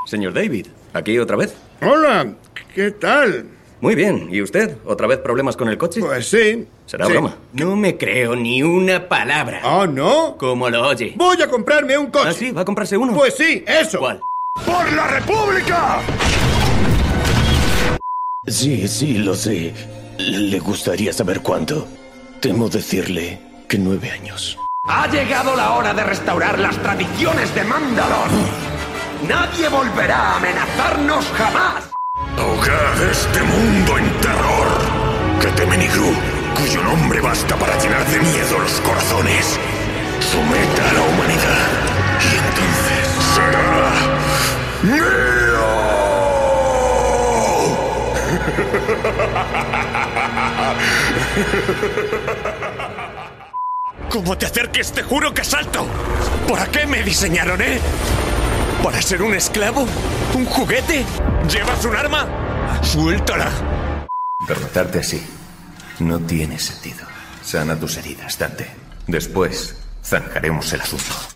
Señor David, ¿aquí otra vez? Hola, ¿qué tal? Muy bien. ¿Y usted? ¿Otra vez problemas con el coche? Pues sí. ¿Será sí. broma? No me creo ni una palabra. ¿Oh, no? ¿Cómo lo oye? Voy a comprarme un coche. ¿Ah, sí? ¿Va a comprarse uno? Pues sí, eso. ¿Cuál? ¡Por la República! Sí, lo sé. Le gustaría saber cuánto. Temo decirle que 9 años. Ha llegado la hora de restaurar las tradiciones de Mandalor. Nadie volverá a amenazarnos jamás. Ahogad este mundo en terror. Que Temenigru, cuyo nombre basta para llenar de miedo los corazones, someta a la humanidad. Y entonces será mío. Como te acerques, te juro que salto. ¿Para qué me diseñaron, ¿Para ser un esclavo? ¿Un juguete? ¿Llevas un arma? ¡Suéltala! Derrotarte así no tiene sentido. Sana tus heridas, Dante. Después zanjaremos el asunto.